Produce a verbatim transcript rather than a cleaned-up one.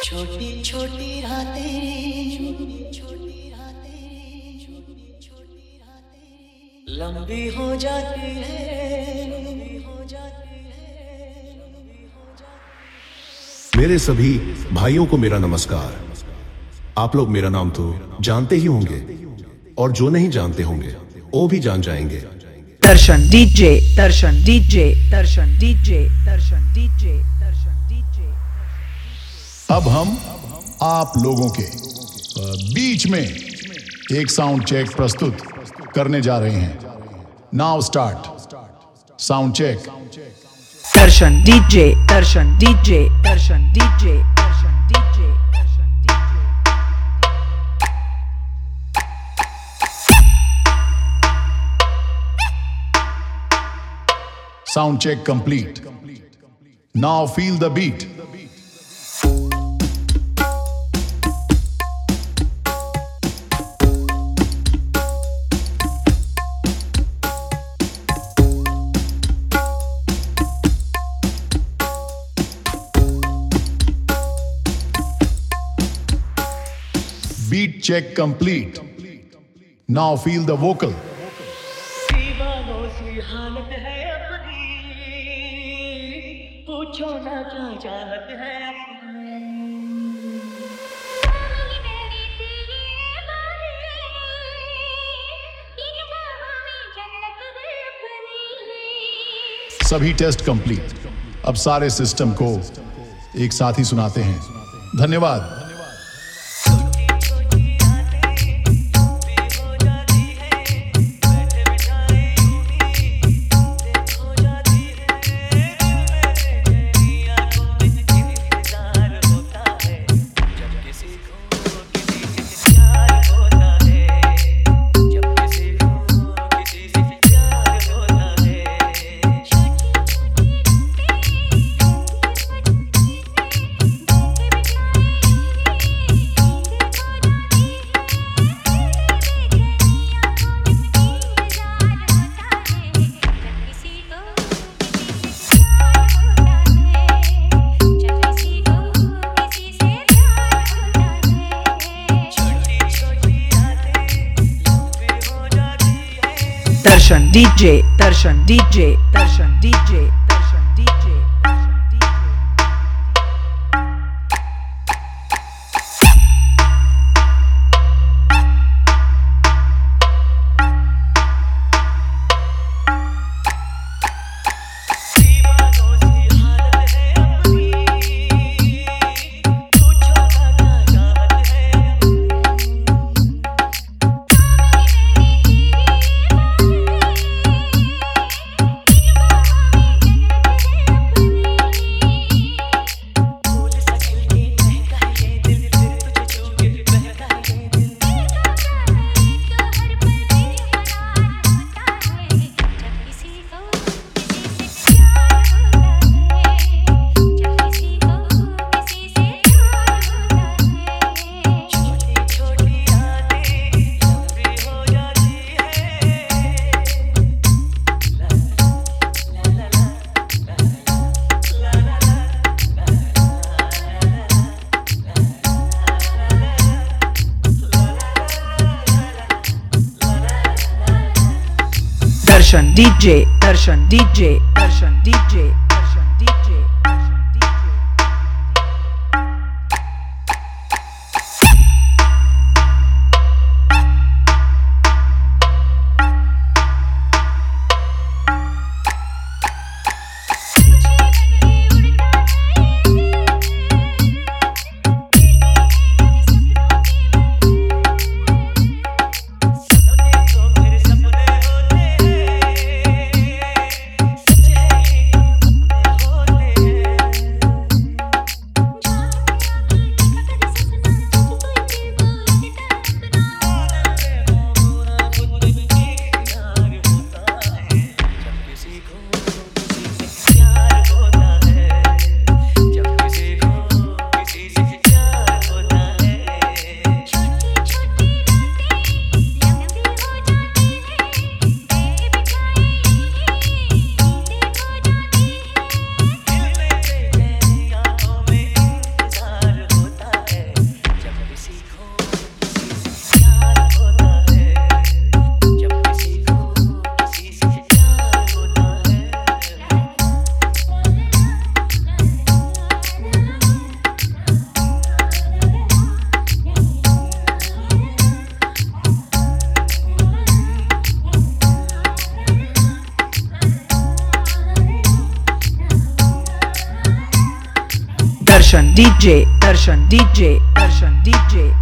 छोटी छोटी रातें, छोटी छोटी रातें, छोटी छोटी रातें लंबी हो जाती है, लंबी हो जाती है, लंबी हो जाती है। मेरे सभी भाइयों को मेरा नमस्कार। आप लोग मेरा नाम तो जानते ही होंगे और जो नहीं जानते होंगे वो भी जान जाएंगे। Darshan DJ, Darshan DJ, Darshan DJ, Darshan DJ, Darshan DJ. अब हम आप लोगों के बीच में एक साउंड चेक प्रस्तुत करने जा रहे हैं। Now start sound check. Darshan DJ, Darshan DJ, Darshan DJ, Darshan DJ, Darshan DJ. Sound check complete. Now feel the beat. Beat check complete. Now feel the vocal. दीवानों सी हालत है अपनी, पूछो ना क्या चाहत है सभी टेस्ट कंप्लीट। अब सारे सिस्टम को एक साथ ही सुनाते हैं। धन्यवाद। Darshan DJ, Darshan DJ, Darshan DJ, Darshan DJ, Darshan DJ. दीवानों सी हालत है अपनी, पूछो ना क्या चाहत है Darshan DJ, Darshan DJ, Darshan DJ, Darshan DJ, Darshan DJ. सपने तो फिर सपने होते हैं, सच है ये Darshan DJ Darshan DJ Darshan DJ